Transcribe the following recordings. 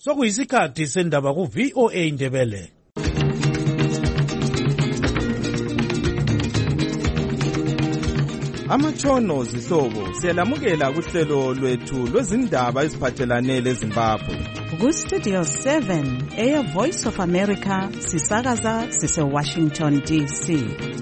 sokuyisikhathi sendaba ku-VOA Indebele. Amatshono zihlobo siyalamukela kuhlelo lwethu lwezindaba eziphathelane leZimbabwe. Ku-Studio 7 Air Voice of America sisakaza sise-Washington DC.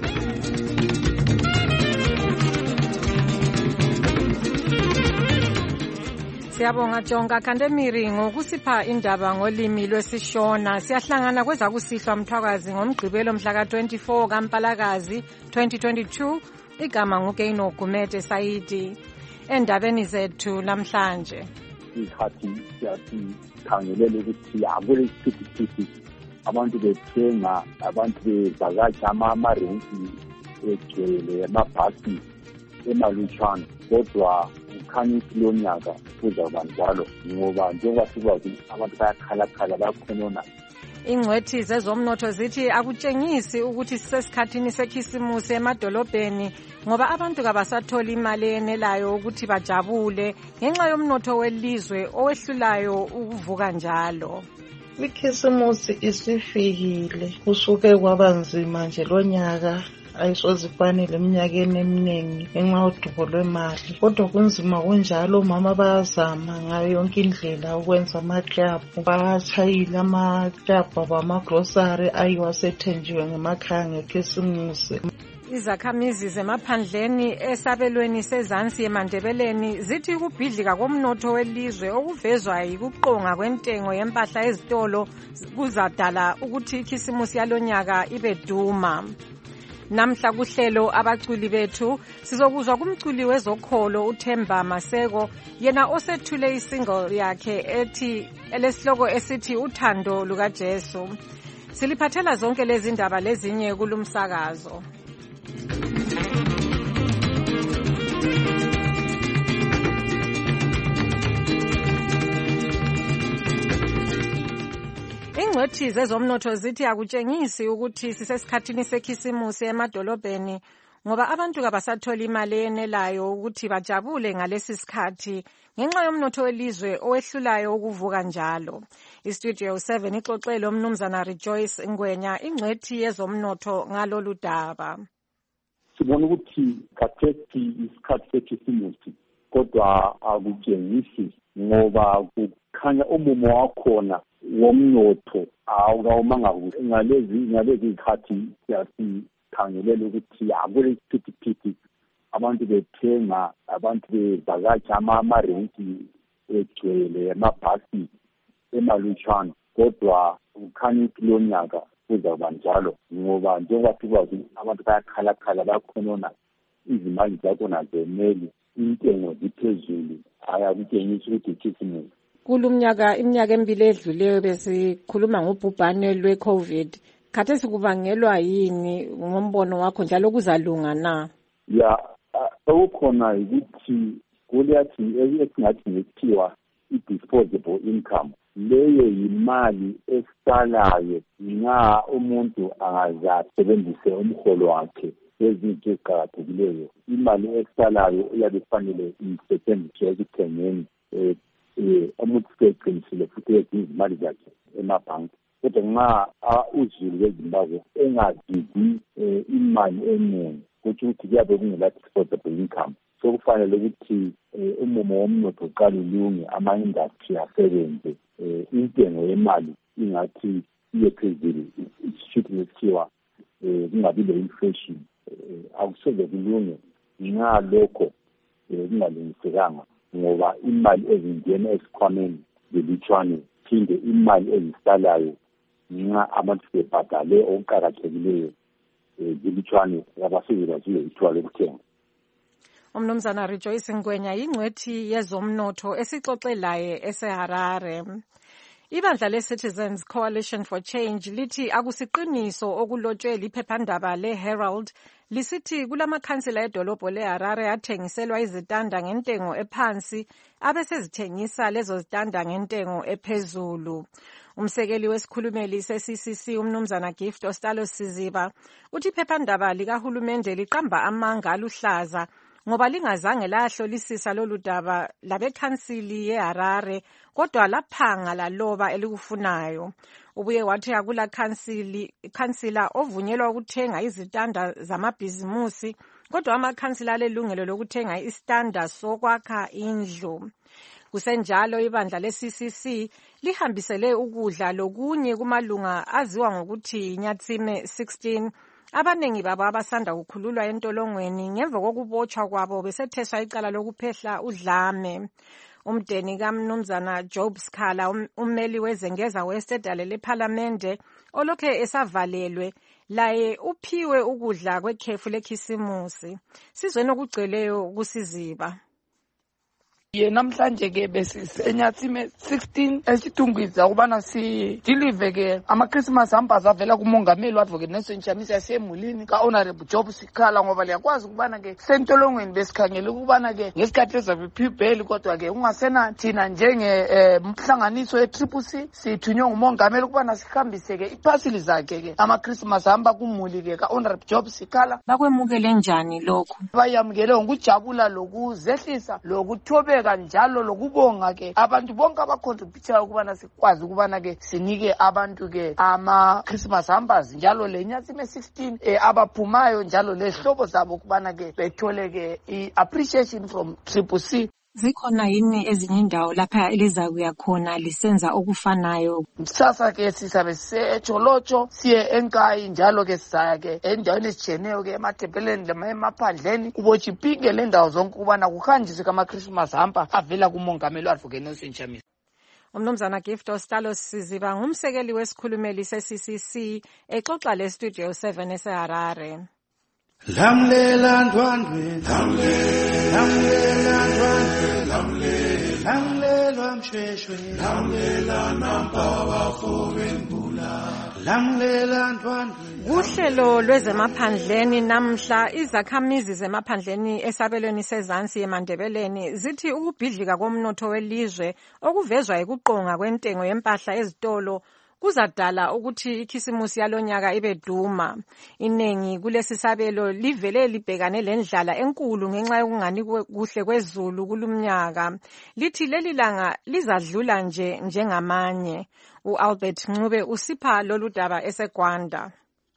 Siyabonga Jonga Kandemiri ngokusipha indaba ngolimi lwesishona. Siyahlangana kwezakusihlwa Mthwakazi ngomgqibelo mhla ka-24 kaMpalakazi 2022. Igama nguKeino Gumede Saidi. Endabeni zethu namhlanje isikhathi siyakhangelela ukuthi akule isiphithiphithi abantu bethenga, abantu bevakatsha amarenki egcwele, amabhasi emalutshwana, kodwa ukhanya ukuthi lo nyaka kuzawuba njalo ngoba njengoba sikwazi abantu bayakhalakhala bayakhonona. Ingcwethi zezomnotho zithi akutshengisi ukuthi sisesikhathini sekhisimusi emadolobheni ngoba abantu kabasatholi imali enelayo ukuthi bajabule ngenxa yomnotho welizwe owehlulayo ukuvuka njalo. Ikhisimusi isifikile, kusuke kwabanzima nje lo nyaka. Ayisozifanele eminyakeni eminingi ngenxa yodubo lwemali, kodwa kunzima kunjalo. Omama bayazama ngayo yonke indlela ukwenza amaklabhu, batshayile amaklabhu abo amagrosari ayiwa sethenjiwe ngemakhaya ngekhisimusi. Izakhamizi zemaphandleni esabelweni sezansi emandebeleni zithi ukubhidlika komnotho welizwe okuvezwa yikuqonga kwentengo yempahla ezitolo kuzadala ukuthi ikhisimusi yalonyaka ibe duma. Namhla kuhlelo abaculi bethu sizokuzwa kumculi wezokholo uThemba Maseko, yena osethule isingle yakhe ethi elesihloko esithi uthando lukaJesu. Siliphathela zonke lezi ndaba lezinye kulumsakazo. Ingcwethi zezomnotho zithi akutshengisi ukuthi sisesikhathini sekhisimusi emadolobheni ngoba abantu kabasatholi imali enelayo ukuthi bajabule ngalesi sikhathi ngenxa yomnotho welizwe owehlulayo ukuvuka njalo. IStudio 7 ixoxele umnumzana Rejoice Ngwenya, ingcwethi yezomnotho ngalolu daba. Sibona ukuthi khathesi isikhathi sekhisimusi kodwa akutshengisi ngoba kukhanya umumo wakhona womnotho awukamanga kuhle. Ngalezi izikhathi siyasikhangelela ukuthi akule isiphithiphithi abantu bethenga, abantu bevakatsha amarenki egcwele, amabhasi emalutshwana, kodwa ukhanya ukuthi lo nyaka kuzawuba njalo ngoba njengoba sikwazi abantu bayakhalakhala bayakhonona, izimali zakhona zenele, intengo ziphezulu. Akutshengisi ukuthi ikhisimusi. Iminyaka emibili edluleyo besikhuluma ngobhubhane lwe-COVID. Khathesi kubangelwa yini ngombono wakho njalo kuzalunga na? Okukhona ukuthi kuleyathi esingathi ngekuthiwa i-disposable income. Leyo yimali esalayo nxa umuntu angazasebenzise umholo wakhe ezinto eziqakathekileyo. Imali esalayo iyabe ifanele isetshenziswe ekuthengeni umuntu seqinisile futhi izimali zakhe emabhanki. Kodwa nxa uzulu weZimbabwe engadidi imali eningi, kuthi ukuthi kuyabe kungela disposable income. So kufanele ukuthi umumo womnotho uqale ulunge, ama-industry asebenze, intengo yemali ingathi iye phezulu, isishuthi ngekuthiwa kungabi le-inflation. Akusoze kulunge nxa lokho kungalungisekanga ngoba imali ezingena esikhwameni zilutshwane, phinde imali ezisalayo nxa abantu bebhadale okuqakathekileyo zilutshwane, abasezela zile ithuba lokuthenga. Umnumzana Rejoice Ngwenya yingcwethi yezomnotho esixoxe laye eseHarare. Ibandla le-Citizens Coalition for Change lithi akusiqiniso okulotshwe liphephandaba le-Herald lisithi kulamakhansila edolobho le-Harare athengiselwa izitanda ngentengo ephansi abesezithengisa lezo zitanda ngentengo ephezulu. Umsekeli wesikhulumeli se-CCC umnumzana Gift Ostalo Siziba uthi iphephandaba likahulumende liqamba amanga aluhlaza ngoba lingazange lahlolisisa lolu daba labekhansili yeHarare kodwa laphanga laloba elikufunayo. Ubuye wathi akula khansila ovunyelwa ukuthenga izitanda zamabhizimusi kodwa amakhansila alelungelo lokuthenga isitanda sokwakha indlu. Kusenjalo ibandla le-CCC lihambisele ukudla lokunye kumalunga aziwa ngokuthi Nyatsime 16 abanengi babo abasanda kukhululwa entolongweni ngemva kokubotshwa kwabo besetheswa icala lokuphehla udlame. Umdeni kaMnumzana Job Sikhala ummeli wezengeza westedale lephalamende olokhe esavalelwe laye uphiwe ukudla kwekhefu lekhisimusi. Sizweni okugcweleyo kusiziba. Namhlanje ke besisenyatsime 16 esitungwiza ukubana sidilive ke ama-Christmas hampers avela kumongameli u-Advocate Nelson Chamisa yasemulini ka-Honorable Job Sikhala ngoba liyakwazi ukubana ke sentolongweni besikhangele ukubana ke ngesikhathi ezaphi bheli kodwa ke ungasena thina mhlanganiso ye-CCC sithunywe ngumongameli ukubana sihambise ke iphasili zakhe ke ama-Christmas hampa kumuli ke ka-Honorable Job Sikhala. Bakwemukele njani lokhu? Bayamukele ngokujabula lokuzehlisa lokuthobeka kanjalo lokubonga ke abantu bonke abacontributayo ukubana sikwazi ukubana ke sinike abantu ke ama-Christmas hampers njalo leNyatsime 16 abaphumayo njalo lehlobo zabo ukubana ke bethole ke i-appreciation from CCC. Zikhona yini ezinye indawo lapha elizakuya khona lisenza okufanayo? Sasa ke sisabe sejolotsho siye eNkayi njalo ke sisaya ke endaweni ezitshiyeneyo ke emathempeleni lemaphandleni kubotshipinge le ndawo zonke ukubana kuhanjiswe kama-Christmas hamper avela kumongameli u-Advocate Nelson Chamisa. Umnumzana Gift Stalo Siziba ngumsekeli wesikhulumeli se-CCC exoxa le-Studio 7 eseHarare. Lamlela ndwandwe, lamlela ndwandwe, lamlela msheshwe, lamlela nampawa fobembula, lamlela ndwandwe. Uhlelo lwezemaphandleni namhla izakhamizi zemaphandleni esabelweni sezansi eMandebeleni zithi ukubhidlika komnotho welizwe okuvezwa ekuqonga kwentengo yempahla ezitolo kuzadala ukuthi ikhisimusi yalonyaka ibe duma. Inengi kulesi sabelo livele libhekane lendlala enkulu ngenxa yokungani kuhle kwezulu kulumnyaka. Lithi leli langa lizadlula njengamanye. U-Albert Ncube usipha lolu daba eseGwanda.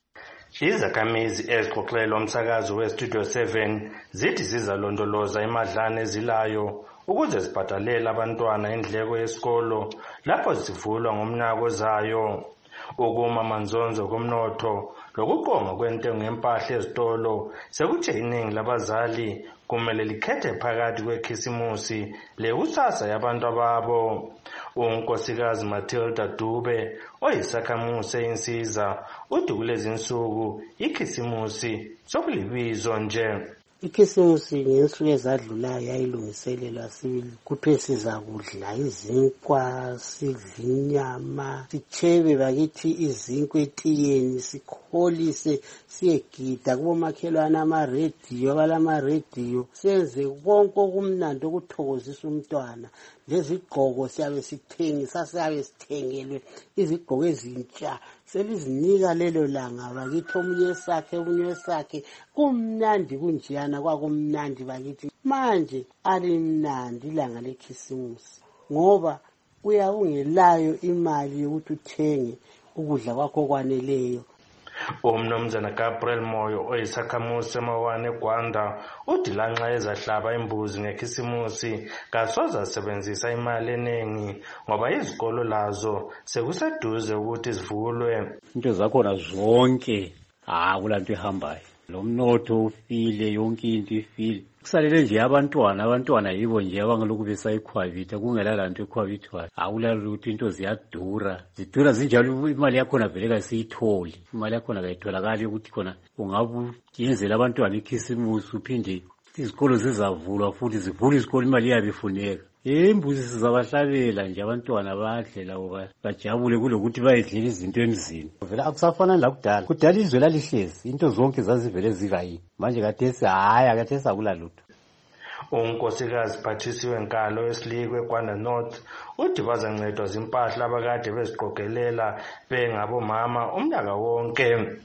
Izakhamizi ezixoxela umsakazo weStudio 7 zithi zizalondoloza imadlana ezilayo ukuze zibhadalele abantwana indleko yesikolo lapho zivulwa ngomnyaka ozayo. Ukuma manzonzo komnotho lokuqonga kwentengo yempahla ezitolo sekuthe iningi labazali kumele likhethe phakathi kwekhisimusi lekusasa yabantu ababo. Unkosikazi Matilda Dube oyisakhamuzi eyinsiza uthi kulezi insuku ikhisimusi sokulibizo nje. Ikhisimusi ngensuku ezadlulayo yayilungiselelwa kuthiwe sizakudla izinkwa, sidle inyama, sichebe bakithi izinkwa etiyeni, sikholise, siyegida kubomakhelwane amarediyo, balamaRediyo, senze konke okumnandi okuthokozisa umntwana. Lezigqoko siyabe sithengisa, siyabe sithengelwe izigqoko ezintsha, selizinika lelo langa bakithi omunye sakhe kumnandi kunjiyana kwakumnandi bakithi. Manje alimnandi ilanga lekhisimusi ngoba uyawungelayo imali yokuthi uthenge ukudla kwakho kwaneleyo. Umnumzana Gabriel Moyo oyisakhamuzi semawane eGwanda uthi lanxa ezahlaba imbuzi ngekhisimusi kasoze asebenzisa imali eningi ngoba izikolo lazo sekuseduze ukuthi zivulwe. Into zakhona zonke akulanto ehambayo, lo mnotho ufile, yonke into ifile. Kusalele nje abantwana yibo nje abangalokhu besayikhwabitha kungela lanto ekhwabithwayo. Akulalo ukuthi into ziyadura zinjalo, imali yakhona vele kasiyitholi, imali yakhona kayitholakali ukuthi khona ungabuyenzela abantwana ikhisimusi uphinde izikolo zizavulwa futhi zivule izikolo imali yabe ifuneka. Imbuzi sizabahlabela nje abantwana badle lawo bajabule kulokuthi bayedlela izinto emzini. Vele akusafana lakudala izwe lalihlezi into zonke zazivele zikayini. Manje kathesi akathesi akulalutho. Unkosikazi Patricia Nkalo esilikwe eGwanda North uthi bazancedwa zimpahla abakade beziqogelela bengabomama umnyaka wonke.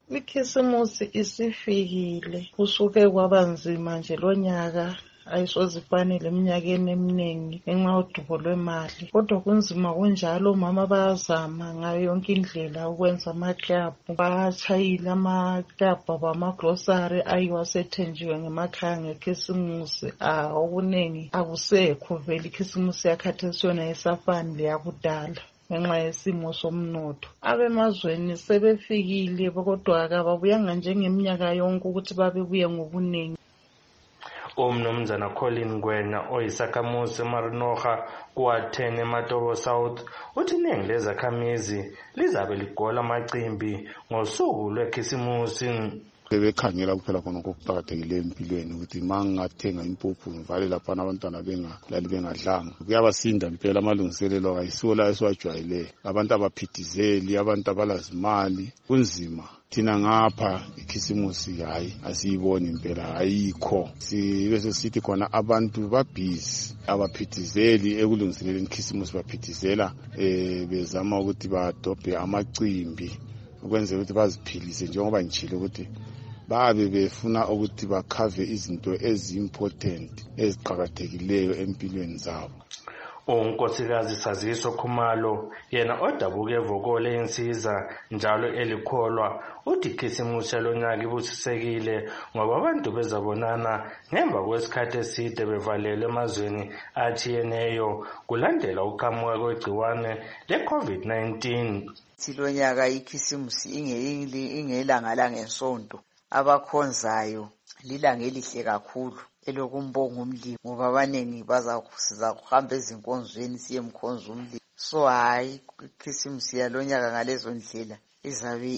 Ikhisimusi isifikile kusuke kwaba nzima nje lo nyaka ayisozifanele eminyakeni eminingi ngenxa yodubo lwemali. Kodwa kunzima kunjalo omama bayazama ngayo yonke indlela ukwenza amaklabhu. Batshayile amaklabhu abo amagrosari ayiwa asethenjiwe ngemakhaya ngekhisimusi. Okuningi akusekho vele ikhisimusi yakhathesi yona isafani leyakudala ngenxa yesimo somnotho. Abemazweni sebefikile kodwa kababuyanga njengeminyaka yonke ukuthi babebuye ngobuningi. Umnumzana Colin Gwena oyisakhamuzi eMarinoha kuwa-10 eMatobo South uthi iningi lezakhamizi lizabe ligola amacimbi ngosuku lwekhisimusi. Bebekhangela kuphela khona okuqakathekileyo empilweni ukuthi ma ngingathenga impuphu ngivale laphana abantwana bengalali bengadlanga. Kuyabasinda impela amalungiselelo ayisiwo la esiwajwayeleyo. Abantu abaphithizeli, abantu abalazimali, kunzima. Thina ngapha ikhisimusi hayi asiyiboni impela ayikho. Sibe sesithi khona abantu babhizi abaphithizeli ekulungiseleleni ikhisimusi baphithizela bezama ukuthi badobhe amacimbi ukwenzela ukuthi baziphilise njengoba ngitshilo ukuthi babe befuna ukuthi bakhave izinto ezi-important eziqakathekileyo empilweni zabo. Unkosikazi Saziso Khumalo yena odabuke evokole insiza njalo elikholwa uthi ikhisimusi lonyaka ibusisekile ngoba abantu bezabonana ngemva kwesikhathi eside bevalelwe emazweni atshiyeneyo kulandela ukuqhamuka kwegciwane le-COVID-19. Silonyaka ikhisimusi ingelanga langesonto abakhonzayo lilanga elihle kakhulu elokumbonga umlimi ngoba abaningi siza kuhamba ezinkonzweni siye emkhonza umlimi. So hayi ikhisimusi yalonyaka ngalezo ndlela izabe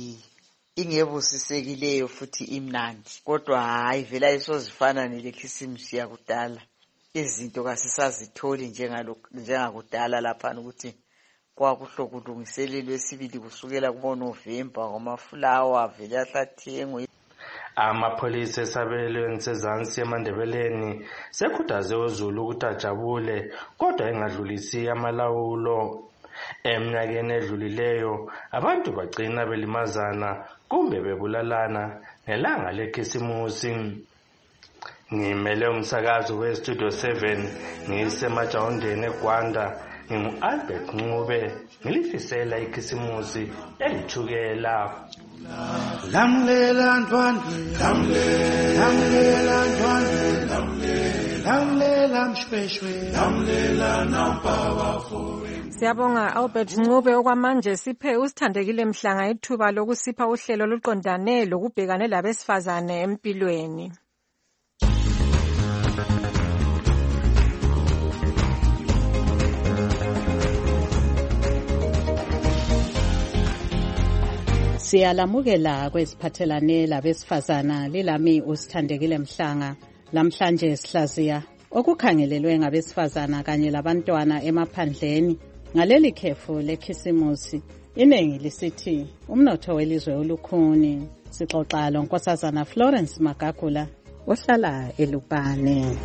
ingebusisekileyo futhi imnandi. Kodwa hayi vele ayisozifana nelekhisimusi yakudala. Izinto kasisazitholi njengakudala lapha ukuthi kwakuhlokulungiselelwe esibili kusukela kuboNovemba ngomafulawa vele ahlathengwe. Amapholisa esabelweni sezansi eMandebeleni sekhuthaze uZulu ukuthi ajabule kodwa engadlulisi amalawulo. Eminyakeni edlulileyo abantu bagcina belimazana kumbe bebulalana ngelanga lekhisimusi. Ngimele umsakazo weStudio 7 ngisemajawundeni eGwanda. Ngingu-Albert Ncube ngilifisela ikhisimusi elithukela. Lamlela ntwandwe, lamlela ntwandwe, lamlela mshweshwe, lamlela nampabafo. Siyabonga Albert Ncube. Okwamanje siphe uSithandekile Mhlanga ithuba lokusipha uhlelo oluqondane lokubhekane labesifazane empilweni. Siyalamukela kwesiphathelane labesifazana lilami uSithandekile Mhlanga. Lamhlanje sihlaziya okukhangelelwe ngabesifazana kanye labantwana emaphandleni ngaleli khefu lekhisimusi. Iningi lisithi umnotho welizwe ulukhuni. Sixoxa loNkosazana Florence Magagula ohlala eLupane.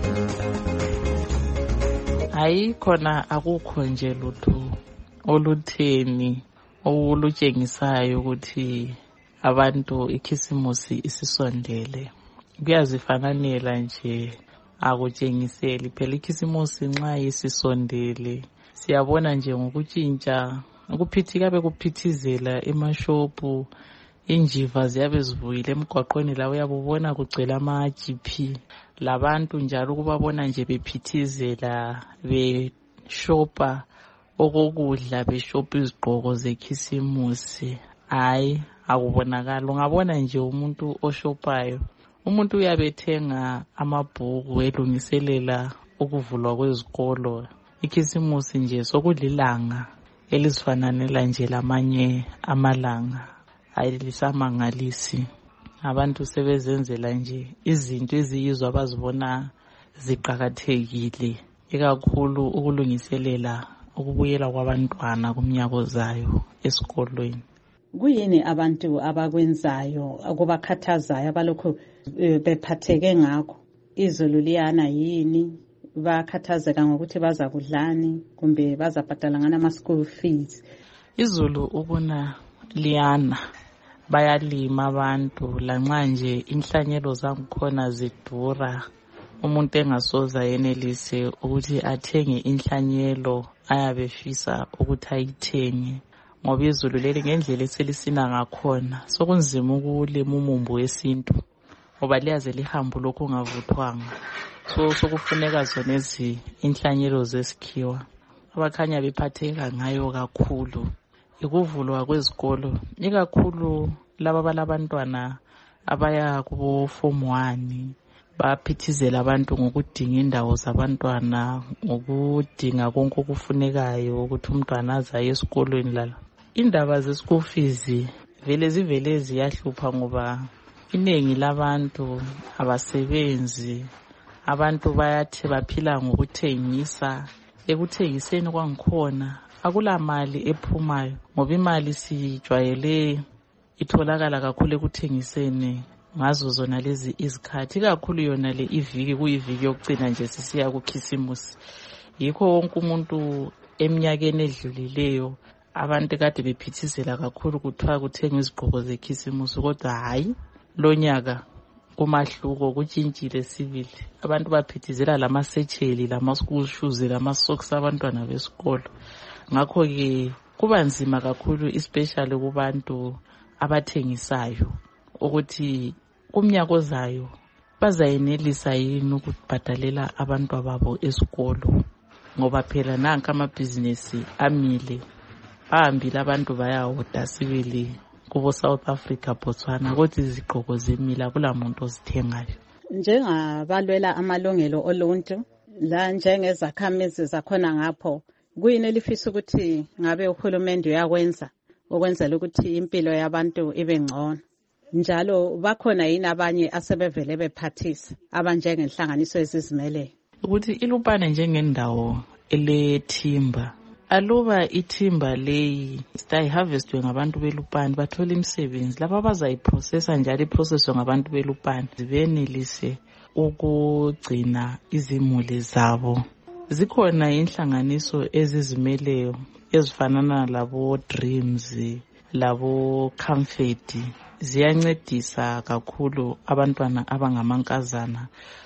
Hayi khona akukho nje lutho olutheni olutshengisayo ukuthi abantu ikhisimusi isisondele. Kuyazifananela nje akutshengiseli phela ikhisimusi nxa isisondele. Siyabona nje ngokutshintsha ukuphithika bekuphithizela emashopu, injiva ziyabe zivuyile emgwaqweni la uyabona kugcwele ama-GP. Labantu njalo kubabona nje bephithizela beshopa okokudla beshopha izigqoko zekhisimusi. Hayi akubonakala. Ungabona nje umuntu oshopayo, umuntu uyabethenga amabhuku elungiselela ukuvulwa kwezikolo. Ikhisimusi nje sokudlilanga elizifananela nje lamanye amalanga. Hayi lisamangalisi. Abantu sebezenzela nje izinto eziyizwa abazibona ziqakathekile, ikakhulu ukulungiselela ukubuyela kwabantwana kumnyaka ozayo esikolweni. Kuyini abantu abakwenzayo akubakhathazayo abalokhu bephatheke ngakho? Izulu liyana yini? Bakhathazeka ngokuthi baza kudlani kumbe bazabhadala ngana ama school fees? Izulu ubona liyana bayalima abantu lanxa nje inhlanyelo zangikhona zidura. Umuntu engasoza yenelise ukuthi athenge inhlanyelo ayabe efisa ukuthi ayithenge ngoba izulu leli ngendlela eselisina ngakhona sokunzima ukulima umumbu wesintu ngoba liyaze lihambe lokhu ungavuthwanga. Sokufuneka zonezi inhlanyelo zesikhiwa abakhanya bephatheka ngayo kakhulu. Ikuvulwa kwezikolo ikakhulu laba balabantwana abaya kubo form 1 baphithizela abantu ngokudinga indawo zabantwana, ngokudinga konke okufunekayo ukuthi umntwana azaye esikolweni. Lala indaba ze-school fees vele ziyahlupha ngoba iningi labantu abasebenzi, abantu bayathi baphila ngokuthengisa. Ekuthengiseni kwangikhona akula mali ephumayo ngoba imali sijwayele itholakala kakhulu ekuthengiseni ngazo zona lezi izikhathi, ikakhulu yona le iviki kuyiviki yokucina nje sisiya kukhisimusi. Yikho wonke umuntu eminyakeni edlulileyo abantu kade bephithizela kakhulu kuthiwa kuthenga izigqoko zekhisimusi, kodwa hayi lonyaka kumahluko kutshintshile sibili. Abantu baphithizela lamasetsheli, lama-school shoes, lama-socks abantwana besikolo. Ngakho-ke kuba nzima kakhulu especially kubantu abathengisayo ukuthi kumnyaka ozayo bazayenelisa yini ukubhadalela abantwana babo esikolo ngoba phela nanka amabhizinesi amile, bahambile abantu bayahoda sibili kubo South Africa, Botswana, kodwa izigqoko zemila kula muntu ozithengayo. Njengabalwela amalungelo oluntu la njengezakhamizi zakhona ngapho, kuyini elifisa ukuthi ngabe uhulumende uyakwenza ukwenzela ukuthi impilo yabantu ibe ngcono? Njalo bakhona yini abanye asebevele bephathisa abanjengenhlanganiso ezizimeleyo? Ukuthi iLupane njengendawo elethimba, aluba ithimba leyi harvestwe ngabantu beLupane bathola imisebenzi lapha bazayiprocessa njalo iprocesswe ngabantu beLupane benelise ukugcina izimuli zabo. Zikhona inhlanganiso ezizimeleyo ezifanana labo Dreams, labo Comfort, ziyancedisa kakhulu abantwana abangamankazana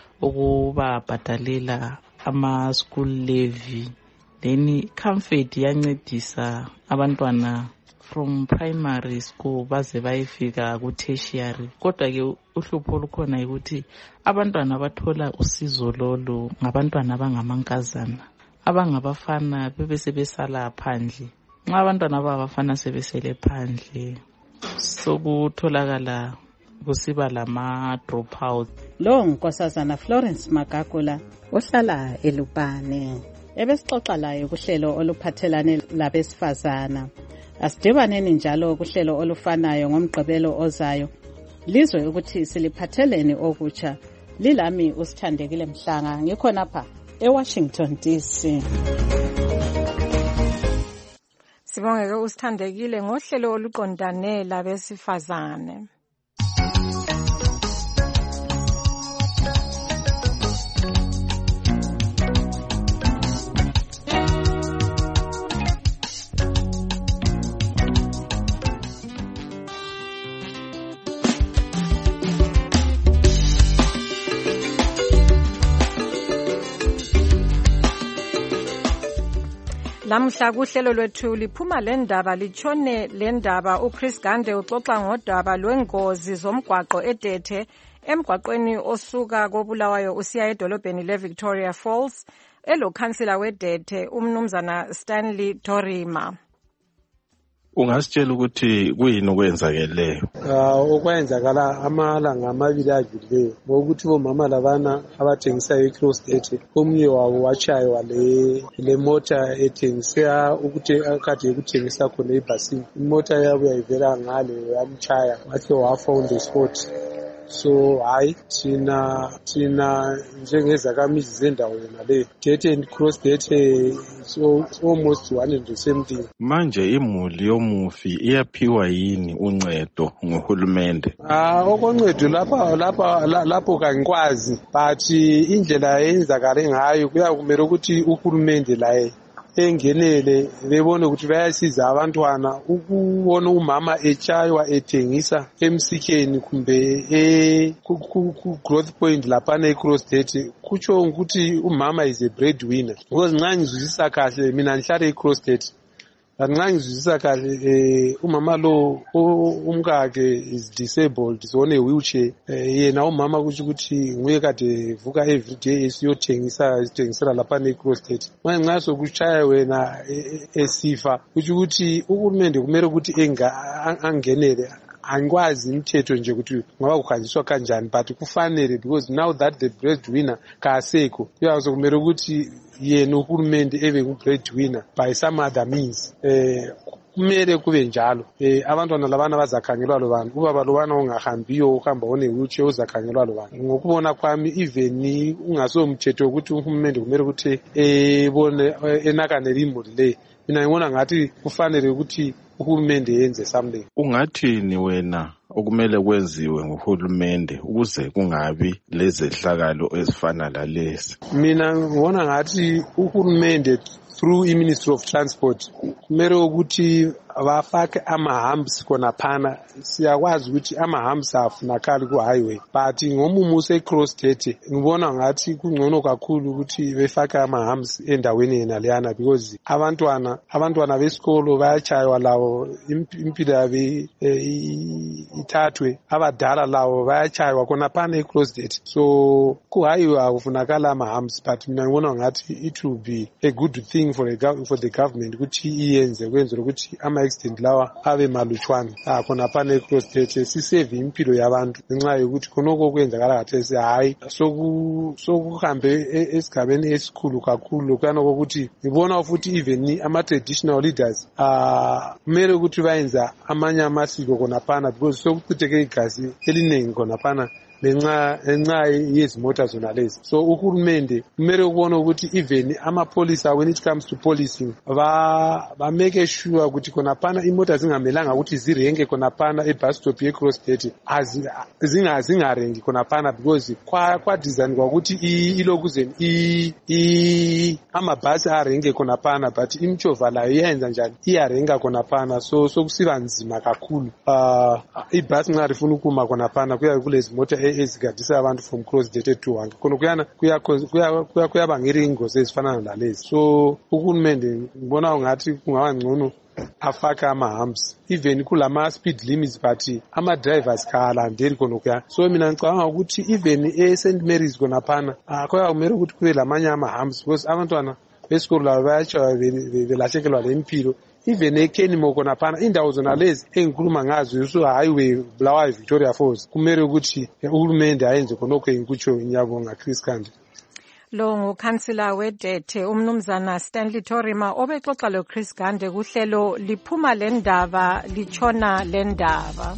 ukubabhadalela ama-school levy. Then Comfort yancedisa abantwana from primary school baze bayefika ku-tertiary. Kodwa-ke uhlupho olukhona ukuthi abantwana bathola usizo lolu ngabantwana abangamankazana, abangabafana bebesebesala phandle. Nxa abantwana abafana sebesele phandle sokutholakala kusiba lama-dropout. Lo Nkosazana Florence Magagula uhlala eLupane. Ebesixoxa layo kuhlelo oluphathelane labesifazana. Asidibaneni njalo kuhlelo olufanayo ngomgqibelo ozayo. Lizwe ukuthi siliphatheleni okutsha. Lilami uSithandekile Mhlanga, ngikhonapha eWashington DC. Sibonge uSithandekile ngohlelo oluqondane labesifazane. Lamhla kuhlelo lwethu liphuma lendaba litshone lendaba uChris Gande uxoxa ngodaba lwengozi zomgwaqo eDethe emgwaqweni osuka koBulawayo usiya edolobheni leVictoria Falls elokhansila weDethe umnumzana Stanley Dorima. Ungasitshela ukuthi kuyini okwenzakeleyo? Okwenzakala amalanga amabili adlulileyo ngokuthi bomama labana abathengisa eCrossgate omunye wabo wachaywa le mota ethengisa ukuthi akade ukuthengisa khona ibhasini. Imota yabo yayivela ngale yamchaya wathi wafa on the spot. So hayi thina njengezakhamizi zendawo yona le Dethe and Crossgate so almost one and the same thing. Manje imuli yomufi iyaphiwa yini uncedo ngohulumende? Okoncedo lapho kangikwazi, but indlela eyenzakale ngayo kuyakumele ukuthi uhulumende laye engenele bebone ukuthi bayasiza abantwana. Ukubona umama etshaywa ethengisa emsikeni kumbe ku-growth point laphana eCrossgate kutsho ukuthi umama is a breadwinner. Because nxa ngizwisisa kahle mina ngihlala eCrossgate, nxa ngizwisisa kahle umama lo umkakhe is disabled, is on a wheelchair. Yena umama kutsho ukuthi nguye kade vuka everyday esiyothengisela laphana eCrossgate. Nxa sokutshaya wena esifa kutsho ukuthi uhulumende kumele ukuthi angenele. Angikwazi imithetho nje ukuthi ngoba kuhanjiswa kanjani, but kufanele, because now that the breadwinner kasekho kuyazokumele ukuthi yena uhulumende ebe ngu-breadwinner by some other means. Kumele kube njalo. Abantwana labana bazakhangelwa lobani, ubaba lobana ongahambiyo uhamba one-wheelchair uzakhangelwa lobani. Ngokubona kwami even ungasomthetho ukuthi uhulumende kumele ukuthi enakanele imuli le, mina ngibona ngathi kufanele ukuthi uhulumende yenze something. Ungathini wena okumele kwenziwe nguhulumende ukuze kungabi lezehlakalo ezifana lalezi? Mina ngibona ngathi uhulumende through i-Ministry of Transport kumele ukuthi bafake ama-humps khonaphana. Siyakwazi ukuthi ama-humps afunakali ku-highway, but ngomumo use-Crossgate ngibona ngathi kungcono kakhulu ukuthi befake ama-humps endaweni yena leyana, because abantwana besikolo bayatshaywa lawo, impilo yabo ithathwe. Abadala lawo bayatshaywa khonaphana eCrossgate. So ku-highway akufunakala ama-humps, but mina ngibona ngathi it will be a good thing for the government ukuthi iyenze, kwenzela ukuthi ama-accident lawa abe malutshwana khonaphana eCrossgate, sisave impilo yabantu. Ngenxa yokuthi khonoko kwenzakala kathesi hayi sokuhambe esigabeni esikhulu kakhulu, kanoko ukuthi ngibona futhi even ama-traditional leaders kumele ukuthi bayenza amanye amasiko khonaphana, because sokuchitheke igazi eliningi khonaphana ngenxa yezimota zona lezi. So uhulumende kumele ukubona ukuthi even amapholisa, when it comes to policing, ba make sure ukuthi khonaphana imota zingamelanga ukuthi zirenge khonaphana ebus stop yeCrossgate, zingarengi khonaphana, because kwa design kwakuthi ilokuzeni amabhasi arenge khonaphana, but imchova layo iyenza njani, iyarenga khonaphana. So kusiba nzima kakhulu. Ibhasi nxa rifuna ukuma khonaphana kuya kulezi mota ezigadisa abantu from Crossgate to Hwange, khona kuyabangela ingozi ezifana nalezi. So uhulumende ngibona ngathi kungaba ngcono afaka ama-humps even kulama-speed limits, but ama-drivers kalandeli khonokuya. So mina ngicabanga ukuthi even e-St Mary's khonaphana kumele ukuthi kube lamanye ama-humps, because abantwana besikolo labo bayatshaywa belahlekelwa lempilo. Even eKenimo khonaphana indawo zona lezi engikhuluma ngazo highway Bulawayo Victoria Falls, kumele ukuthi uhulumende ayenze khonokho engikutsho. Ngiyabonga Chris Kandi. Lo ngukhansila weDethe umnumzana Stanley Torima obexoxa lo Chris Gande kuhlelo liphuma le ndaba litshona le ndaba.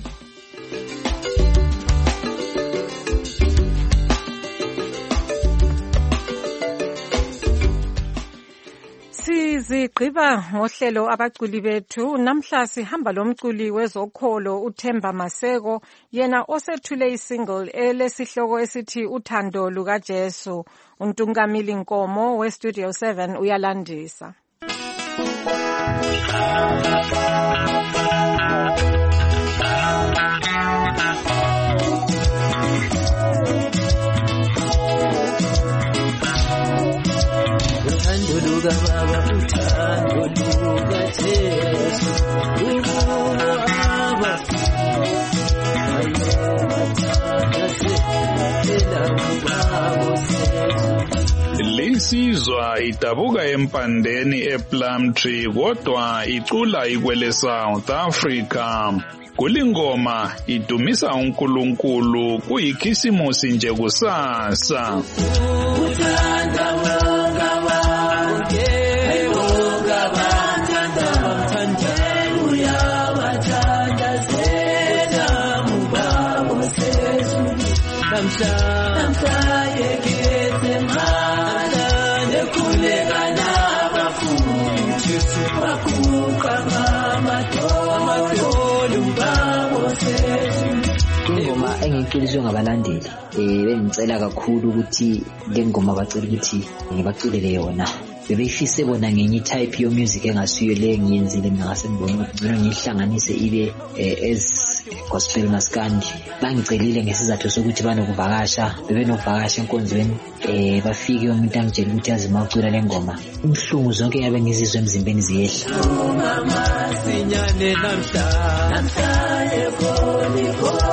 Sizigqiba ngohlelo abaculi bethu. Namhla sihamba lomculi wezokholo uThemba Maseko, yena osethule isingle elesihloko esithi uthando lukaJesu. uNtungamili Nkomo weStudio 7 uyalandisa. Luka baba uthando luka Jesu aba Linsizwa idabuka empandeni ePlumtree kodwa icula ikwele South Africa. Kulingoma idumisa uNkulunkulu kuyikhisimusi nje kusasa. Uthanda wonga wonke wonga bathanda uyawathanda zeta mubabo sesu namhla yekete mala nekhuleka nabafuthi bakuka amadolo babo sesu. Ingoma engiyiculiswe ngabalandeli bengicela kakhulu ukuthi le ngoma bacela ukuthi ngibaculele yona bebeyifise bona ngenye type yo music engasiyo le ngiyenzile mina ngasengibona ukuthi ngcono ngihlanganise ibe as gospel maskandi. Bangicelile ngesizathu sokuthi banokuvakasha, bebenokuvakasha enkonzweni bafike umuntu angitshela ukuthi azima ucula le ngoma. Inhlungu zonke yabe ngizizwe emzimbeni ziyehla. Mama sinyane namhla efoni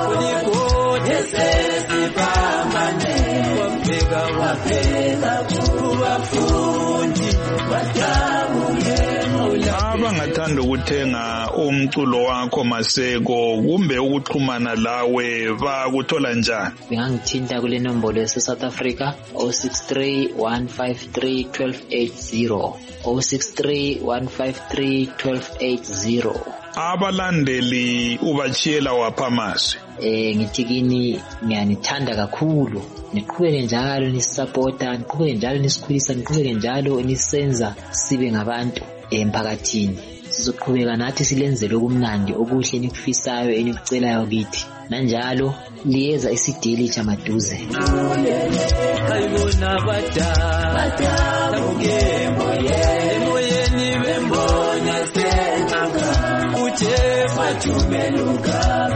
esesibambane waphela kubafundi bajabule. Abangathanda ukuthenga umculo wakho Maseko kumbe ukuxhumana lawe bakuthola njani? Bengangithinta kule nombolo yase-South Africa 063-153-1280 063-153-1280. Abalandeli ubachiyela wapha amazwi? Ngithi kini ngiyanithanda kakhulu, niqhubeke njalo nisupporta, niqhubeke njalo nisikhulisa, niqhubeke njalo nisenza sibe ngabantu emphakathini. Sizoqhubeka nathi silenzele okumnandi okuhle nikufisayo enikucelayo kithi, nanjalo liyeza isideli chamaduze. Ayibona badala emoyeni bembona senza uthe fathumeluka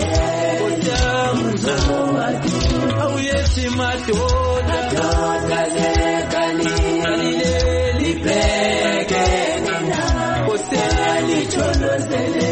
awuyethi madoda lekalile libheke koseli cholozele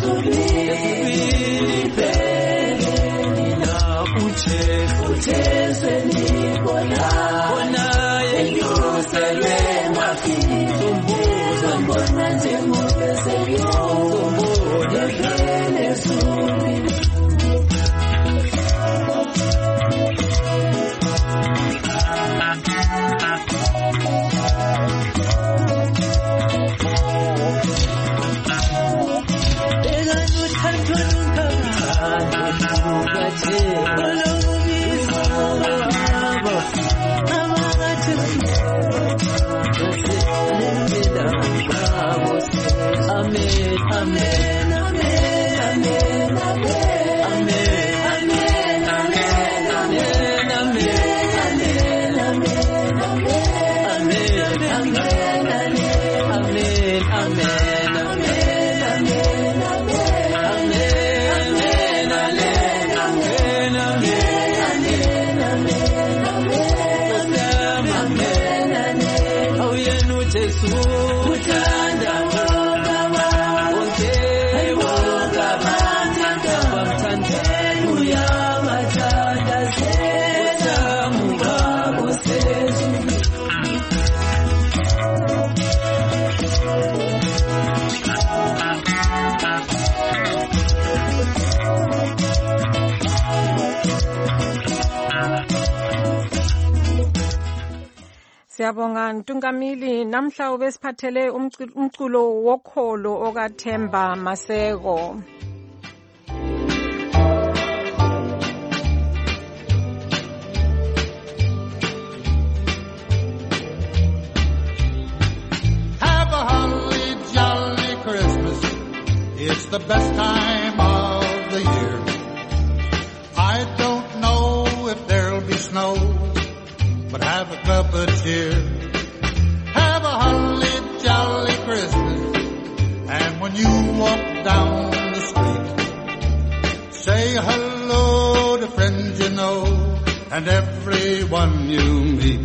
Siyabonga Ntungamili, namhla ubesiphathele umculo wokholo okaThemba Maseko. Have a holly jolly Christmas. It's the best time of the year. I don't know if there'll be snow, but have a cup of cheer. Have a holly jolly Christmas. And when you walk down the street, say hello to friends you know and everyone you meet.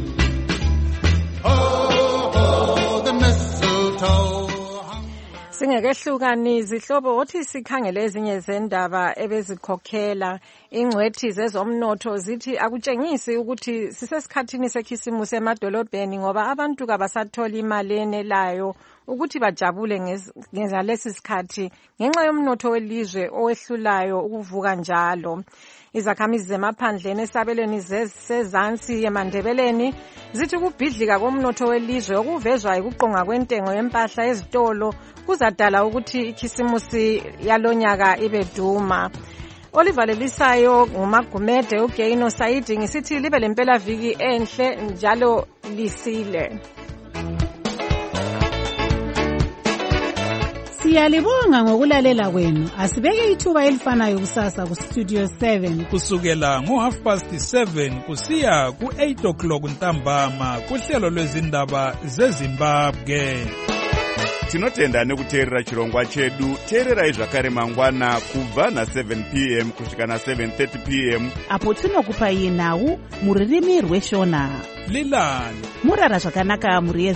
Oh, oh, the mistletoe. Singekehlukani izihlobo othi sikhangele ezinye zendaba ebezikhokhela ingcwethi zezomnotho zithi akutshengisi ukuthi sisesikhathini sekhisimusi emadolobheni ngoba abantu kabasathola imali enelayo ukuthi bajabule ngalesi sikhathi ngenxa yomnotho welizwe owehlulayo ukuvuka njalo. Izakhamizi zemaphandleni esabelweni sezansi eMandebeleni zithi ukubhidlika komnotho welizwe okuvezwa ukuqonga kwentengo yempahla ezitolo kuzadala ukuthi ikhisimusi yalonyaka ibe duma. Olivalelisayo ngumagumede uGeino Saidi ngisithi libe lempela viki enhle njalo lisile. Siyalibonga ngokulalela kwenu. Asibeke ithuba elifanayo kusasa ku Studio 7 kusukela ngo7:30 kusiya ku8 ntambama kuhlelo lwezindaba zeZimbabwe. Tinotenda nekuteerera chirongwa chedu. Teererai zvakare mangwana kubva na7 p.m. kusvika na7:30 p.m. apo tinokupai nhau muririmi rweshona. Lilani murara zvakanaka muri